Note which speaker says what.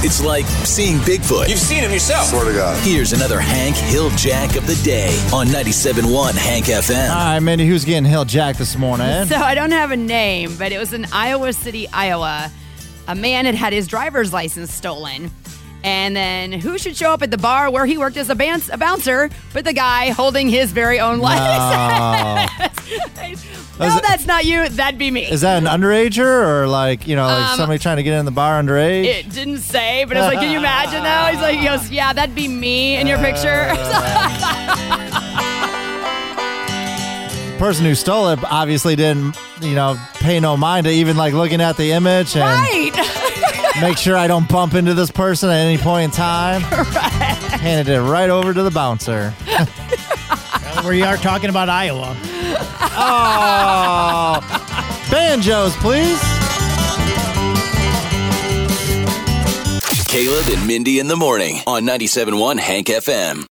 Speaker 1: It's like seeing Bigfoot.
Speaker 2: You've seen him yourself.
Speaker 3: Swear to God.
Speaker 1: Here's another Hank Hill Jack of the day on 97.1 Hank FM.
Speaker 4: All right, Mindy, who's getting Hill Jack this morning?
Speaker 5: So I don't have a name, but it was in Iowa City, Iowa. A man had his driver's license stolen. And then who should show up at the bar where he worked as a bouncer but the guy holding his very own license? No, that's not you. That'd be me.
Speaker 4: Is that an underager or like somebody trying to get in the bar underage?
Speaker 5: It didn't say, but it's like, can you imagine though? He goes, yeah, that'd be me in your picture.
Speaker 4: Person who stole it obviously didn't, pay no mind to even like looking at the image and
Speaker 5: Right.
Speaker 4: make sure I don't bump into this person at any point in time.
Speaker 5: Right.
Speaker 4: Handed it right over to the bouncer.
Speaker 6: Where you are talking about Iowa.
Speaker 4: Oh, banjos, please.
Speaker 1: Caleb and Mindy in the morning on 97.1 Hank FM.